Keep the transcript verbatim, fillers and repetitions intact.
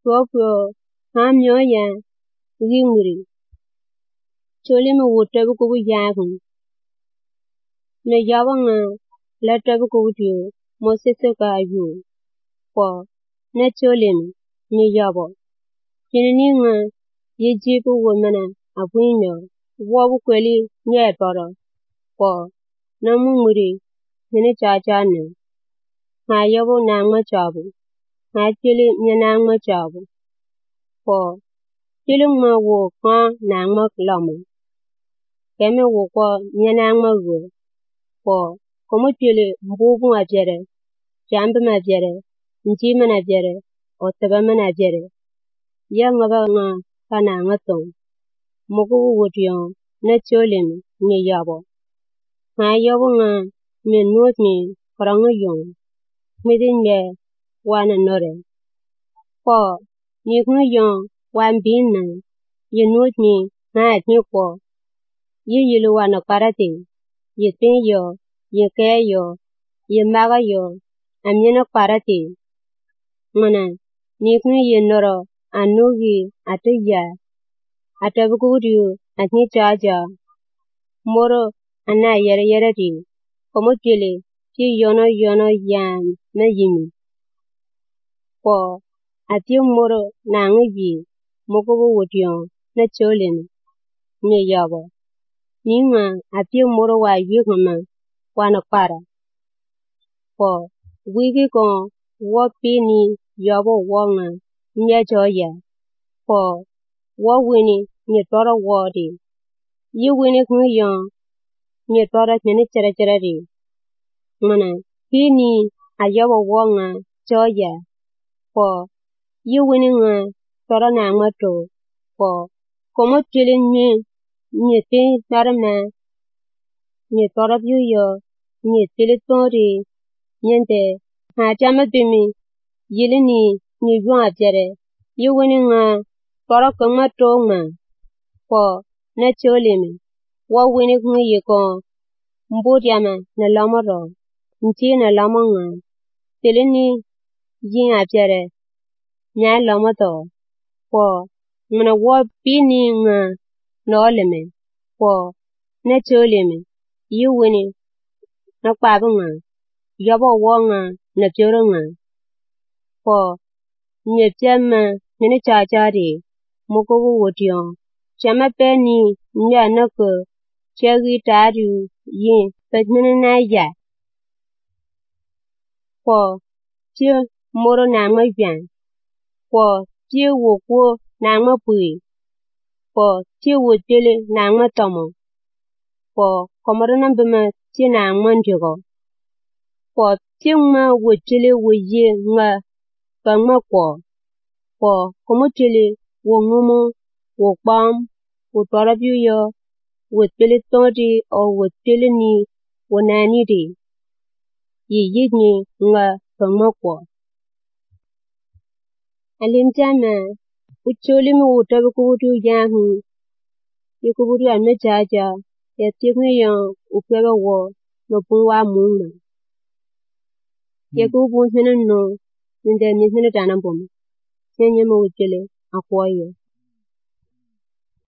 Twopyo, ham nyoya, rimuri. Choli me wotabu kubu yagun. Me yawanga, latabu kubu mosese ka yu. Po, ne choli me, me yabo. Kinininga, ye jibu womana, abuino, wabu kweli, nye toro. Po, namu muri, nene chachane. Ha yabo nangma chabu. Ha chili nye nangma chabu. Po, chili ma wo kwa nangma klamu. Keme wo kwa nye nangma wo. Po, komu chili mbubu ajere, jambu majere, njima najere, otaba najere. Ya ngaba nga kana nga tong. Mogu wotiyon, ne choli me, me yabo. Ha yabo nga, me nuot me, karanga yon. Midin me, wana nore. Po, nikun yon, wan bin na, ye nuot me, ha atni po. Ye yilu wana karate, ye ten yo, ye kaya yo, ye maga yo, amyena karate. Mana, nikun ye noro, anugi, atu ya. Atabukudu, atni chaja. Moro, ana yere yere di. Komo chile, chi yono yono yan, na yimi. Po, ati moro, na nguji, mokubu wotiyon, na cholin, nye yabo. Ninga, ati moro wa yugama, wana para. Po, wiki kon, wapini, yabo wanga, nye choya. Po, wawini, nye toro wadi. Yi wini kung yon, nye toro nene chere chere di. Mana, pini, ayabo wanga, choya. Po, yi wini nga, toro na ngato. Po, komo chile nye, nye te tarama, nye toro vyu yo, nye tele tori, nyente, ha chama tumi, yili ni, nye yuwa apjere. Yi wini nga, toro kama toma. Po, na chole me, wawini kung ye kon, mbod yama, na lama ro, nchi na lama nga, tele ni, yin apjere, nya lama to. Po, mna wapini nga, na ole me. Po, na chole me, yi wini, na kwabu nga, yabo wanga, na pyoro nga. Po, nye pyama, nene chachari, mokobu wotiyon. Chama peni, nye nako, chagi taru, yin, pekmene na ya. Po, chiyo moro nangma yuan. Po, chiyo woko nangma pui. Po, chiyo wotele nangma tomo. Po, komoro nambima chiyo nangma njogo. Po, chiyo ma wotele woye nga, kangma po. Po, komo chele, wongumo, wokbam, wotorabyu yo, wotele tonti o wotele ni, wonani di. Ye yidni nga kangma po. Alimjana, ucholi me wotabu kubudu yahu, ye kubudu alme chaja, ya tikme yon, upega wo, no pungwa muna. Ye kubudu hene no, ninde nishene tanambom. Senye me uchele, akwa yo.